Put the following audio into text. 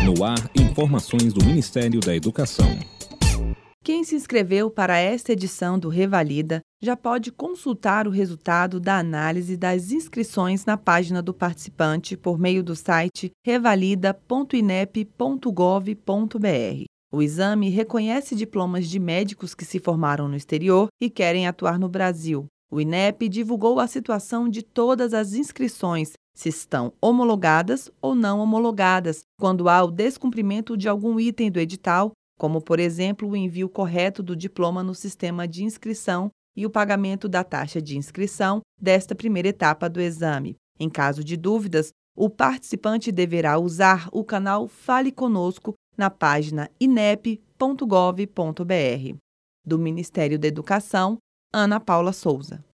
No ar, informações do Ministério da Educação. Quem se inscreveu para esta edição do Revalida já pode consultar o resultado da análise das inscrições na página do participante por meio do site revalida.inep.gov.br. O exame reconhece diplomas de médicos que se formaram no exterior e querem atuar no Brasil. O INEP divulgou a situação de todas as inscrições, se estão homologadas ou não homologadas, quando há o descumprimento de algum item do edital, como, por exemplo, o envio correto do diploma no sistema de inscrição e o pagamento da taxa de inscrição desta primeira etapa do exame. Em caso de dúvidas, o participante deverá usar o canal Fale Conosco na página inep.gov.br. Do Ministério da Educação, Ana Paula Souza.